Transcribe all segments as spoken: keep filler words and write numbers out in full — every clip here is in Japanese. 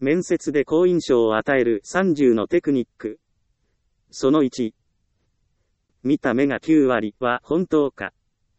面接で好印象を与えるさんじゅうのテクニック。そのいち。見た目がきゅうわりは本当か。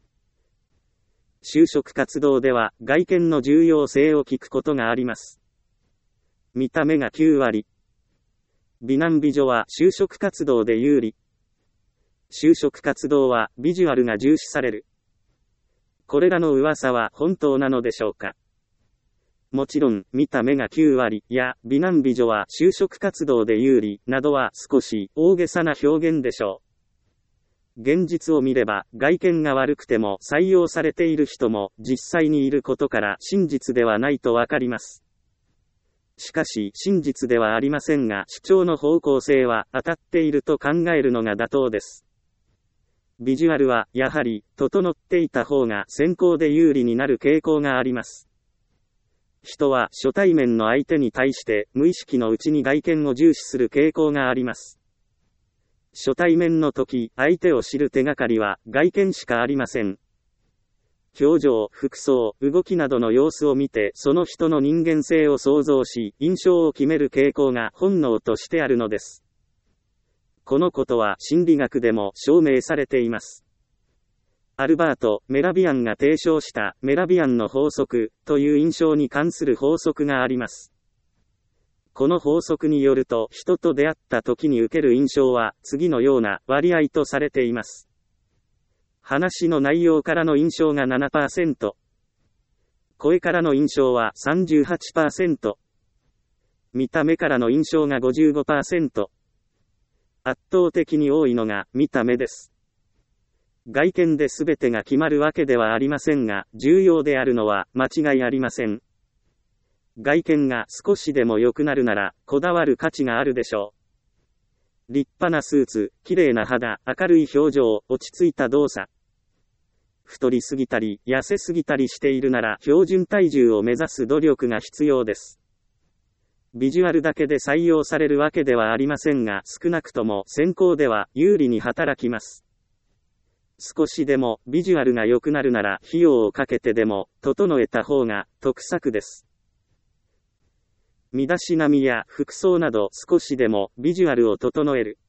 就職活動では外見の重要性を聞くことがあります。見た目がきゅうわり。美男美女は就職活動で有利。就職活動はビジュアルが重視される。これらの噂は本当なのでしょうか。もちろん、見た目がきゅうわりや美男美女は就職活動で有利などは少し大げさな表現でしょう。現実を見れば外見が悪くても採用されている人も実際にいることから真実ではないとわかります。しかし真実ではありませんが主張の方向性は当たっていると考えるのが妥当です。ビジュアルはやはり整っていた方が選考で有利になる傾向があります。人は初対面の相手に対して無意識のうちに外見を重視する傾向があります。初対面の時、相手を知る手がかりは外見しかありません。表情、服装、動きなどの様子を見てその人の人間性を想像し、印象を決める傾向が本能としてあるのです。このことは心理学でも証明されています。アルバート・メラビアンが提唱したメラビアンの法則という印象に関する法則があります。この法則によると人と出会った時に受ける印象は次のような割合とされています。話の内容からの印象が ななパーセント、声からの印象は さんじゅうはちパーセント、見た目からの印象が ごじゅうごパーセント、圧倒的に多いのが見た目です。外見で全てが決まるわけではありませんが、重要であるのは間違いありません。外見が少しでも良くなるなら、こだわる価値があるでしょう。立派なスーツ、綺麗な肌、明るい表情、落ち着いた動作。太りすぎたり、痩せすぎたりしているなら、標準体重を目指す努力が必要です。ビジュアルだけで採用されるわけではありませんが、少なくとも選考では有利に働きます。少しでもビジュアルが良くなるなら費用をかけてでも整えた方が得策です。身だしなみや服装など少しでもビジュアルを整える。